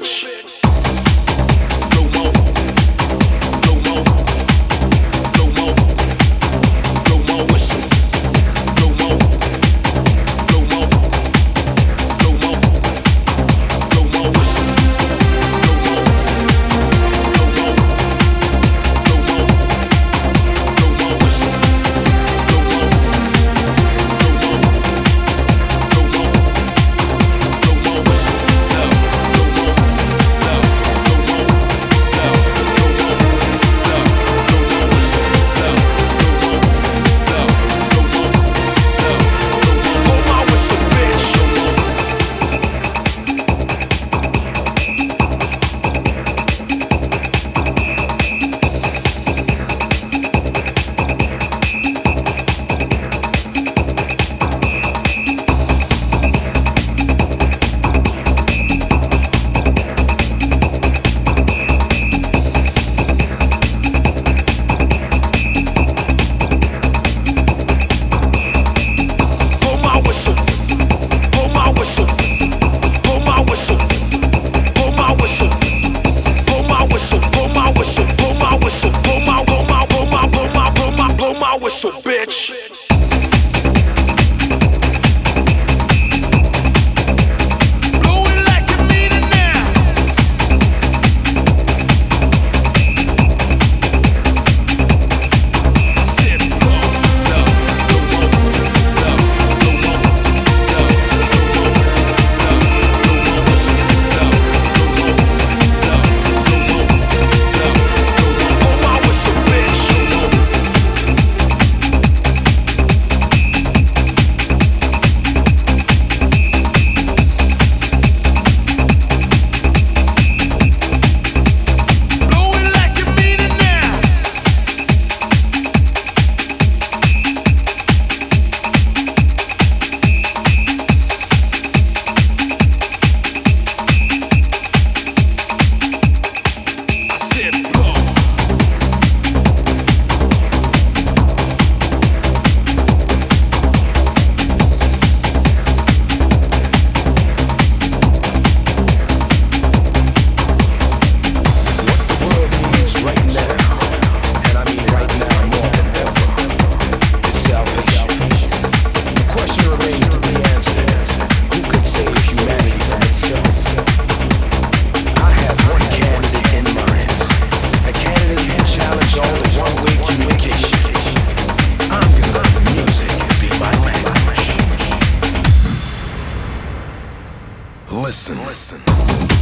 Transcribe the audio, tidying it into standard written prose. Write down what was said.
bitch. No more, no more, no more, no more whistle. No more, no more, no more, no more whistle. No more, no more, no more, no more whistle. No more, no more, no more, no more whistle. No, no more, no, no more, no, no more, no, no more whistle. No, no more, no, no more, no, no more. Blow my whistle, bitch. Blow my whistle, blow my whistle, blow my whistle, blow my whistle, blow my whistle, blow my whistle, blow my whistle, blow my whistle, bitch. Blow it like you mean it now. I said blow, no, no more, no, no more, no, no more, no, no more whistle, no, no more, no, no more, no, no more. Blow my whistle, bitch. Blow it like you mean it now. I said blow. World needs right now, and I mean right now more than ever, is salvation. The question remains to be answered: who could save humanity from itself? I have one candidate in mind, a candidate who challenge all the one-way communication. I'm gonna let the music be my language. Listen.